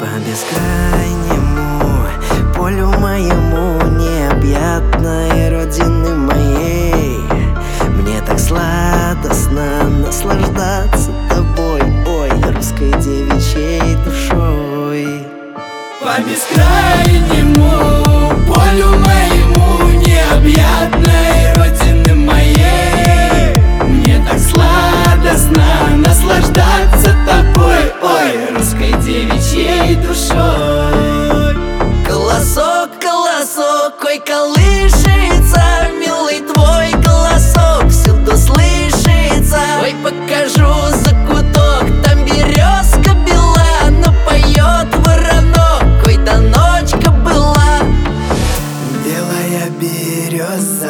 По бескрайнему полю моему, необъятной родины моей, мне так сладостно наслаждаться тобой, ой, русской девичьей душой. По бескрайнему полю моему, необъятной родины моей, мне так сладостно наслаждаться тобой, ой, русской девичьей душой. Колосок, колосок, ой, колышется, милый твой голосок всюду слышится. Ой, покажу закуток, там березка бела, но поет воронок, ой, да ночка была. Белая береза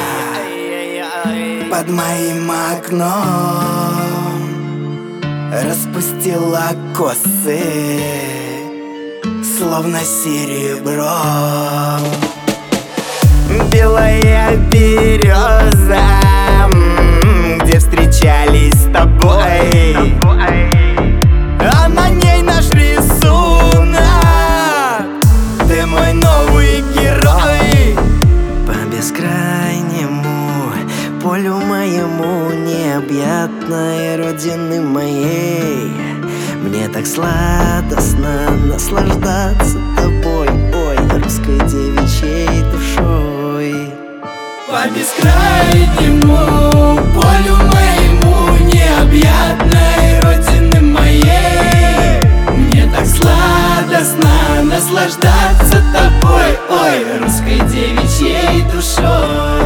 под моим окном распустила косы, словно серебро. Белая береза, где встречались с тобой, а на ней наш рисунок, ты мой новый герой. По бескрайнему полю моему, необъятной родины моей, мне так сладостно наслаждаться тобой, ой, русской девичьей душой. По бескрайнему полю моему, необъятной родины моей, мне так сладостно наслаждаться тобой, ой, русской девичьей душой.